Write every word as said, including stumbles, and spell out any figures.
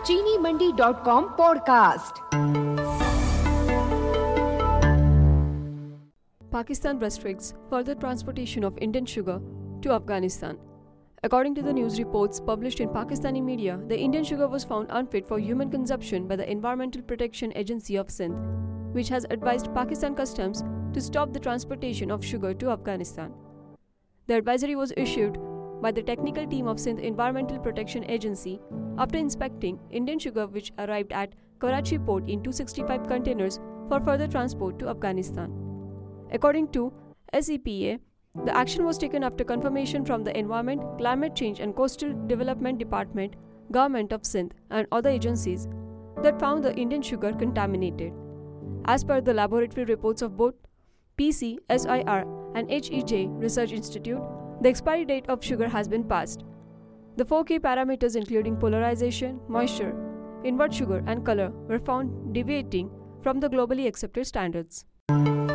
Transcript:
चीनी Mandi dot com podcast. Pakistan restricts further transportation of Indian sugar to Afghanistan. According to the news reports published in Pakistani media, the Indian sugar was found unfit for human consumption by the Environmental Protection Agency of Sindh, which has advised Pakistan Customs to stop the transportation of sugar to Afghanistan. The advisory was issued by the technical team of Sindh Environmental Protection Agency after inspecting Indian sugar which arrived at Karachi port in two hundred sixty-five containers for further transport to Afghanistan. According to S E P A, the action was taken after confirmation from the Environment, Climate Change and Coastal Development Department, Government of Sindh and other agencies that found the Indian sugar contaminated. As per the laboratory reports of both P C, S I R and H E J Research Institute, the expiry date of sugar has been passed. The four key parameters including polarization, moisture, inward sugar and color were found deviating from the globally accepted standards.